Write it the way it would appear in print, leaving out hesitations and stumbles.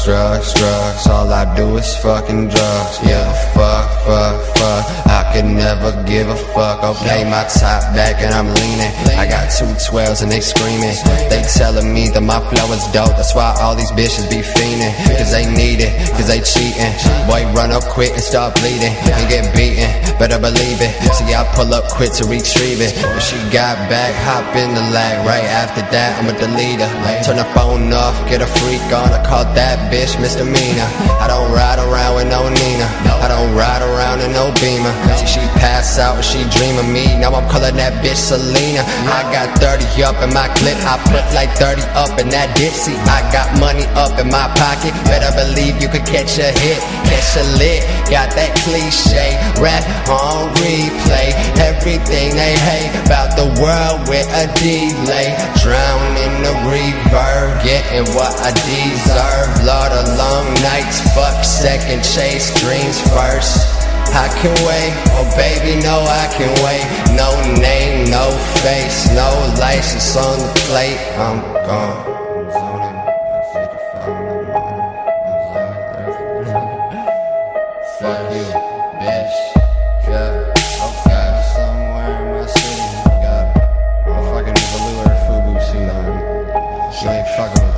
drugs. All I do is fucking drugs. Yeah, fuck. I could never give a fuck. Okay, my top back and I'm leaning. I got 2 12s and they screaming. They telling me that my flow is dope. That's why all these bitches be fiending. Cause they need it, cause they cheating. Boy, run up quick and start bleeding and get beaten, better believe it. See, I pull up quick to retrieve it. If she got back, hop in the lag. Right after that, I'ma delete her. Turn the phone off, get a freak on. I call that bitch misdemeanor. I don't ride around with no Nina. I don't ride around in no Beamer. See, she pass out and she dream of me. Now I'm calling that bitch Selena. I got 30 up in my clip. I put like 30 up in that dick. See, I got money up in my pocket. Better believe you could catch a hit, catch a lick. Got that cliche rap on replay. Everything they hate about the world with a delay. Drown in the reverb, getting what I deserve. Lot of long nights, fuck second, chase dreams first. I can wait, oh baby, no I can wait. No name, no face, no license on the plate. I'm gone. Fuck you, bitch. Yeah, okay. Somewhere in my city, got a fucking velour FUBU suit on. She ain't fucking with